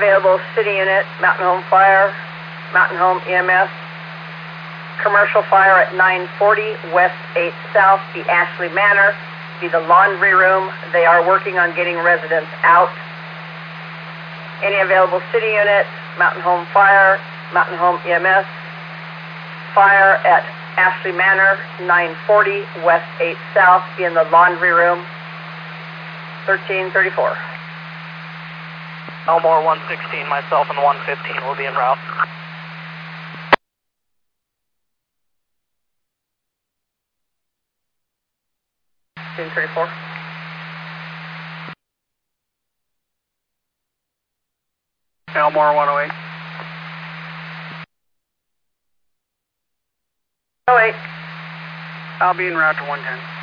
Available city unit, Mountain Home Fire, Mountain Home EMS. Commercial fire at 940 West 8 South, be Ashley Manor, be the laundry room. They are working on getting residents out. Any available city unit, Mountain Home Fire, Mountain Home EMS. Fire at Ashley Manor, 940 West 8 South, be in the laundry room. 1334. Elmore 116, myself and 115 will be en route. Elmore 108. 08. I'll be en route to 110.